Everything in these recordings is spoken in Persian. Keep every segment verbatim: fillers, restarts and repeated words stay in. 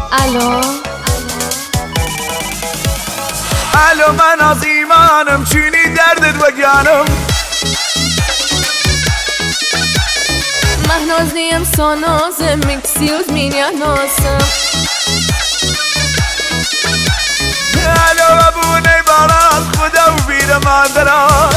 الو الو من از ایمانم چینی دردت بگیانم مهنازیم سانازم میکسیوز مینیاناسم الو ابونه بارات خدا و بیر مادرات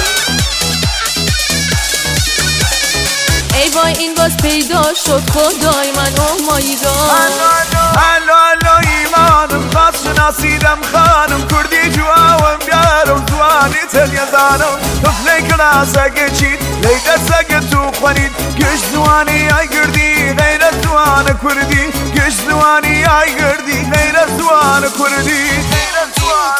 ای وای این باز پیدا شد خدای من او مایی را الو الو ایمانم خاص شناسیدم خانم کردی جواهم بیارم زوانی تلیزانم طفلی کلاس اگه چید لیده سگه تو خونید گش زوانی آی گردی غیر زوان کردی گش زوانی آی گردی غیر زوان کردی غیر زوان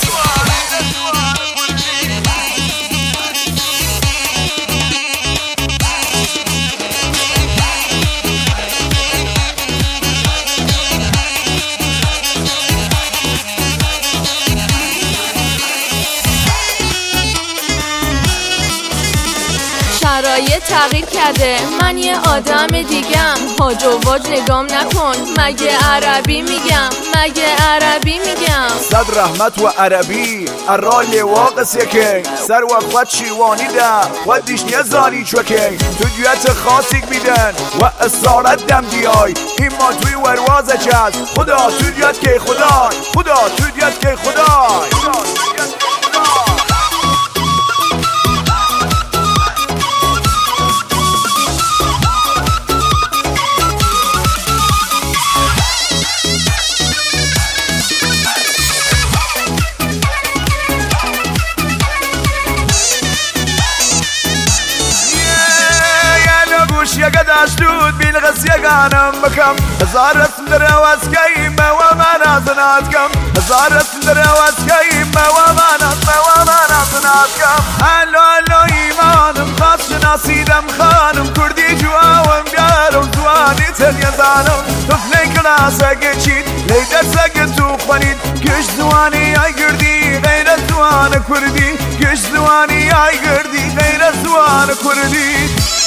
شرایط تغییر کرده من یه آدم دیگم هاج و واج نگام نکن مگه عربی میگم مگه عربی میگم صد رحمت و عربی الرال واقس یکی سر و خود شیوانی ده خودش نیزانی چوکی تو دیت خاصی بیدن و اصارت دم دیای این ما توی وروازه چست خدا تو دیت که خدای خدا تو دیت که خدای یگه داشتود بیلغس یگانم بکم هزار رسم در واسکیم و من ازنات کم هزار رسم در واسکیم و من از و من ازنات کم الو الو ایمانم خاص شناسیدم خانم کردی جواهم بیارم زوانی تلیزانم طفلی کلاس اگه چید لیده سگه تو خونید گش زوانی آی گردی غیر زوان کردی گش زوانی آی گردی غیر زوان کردی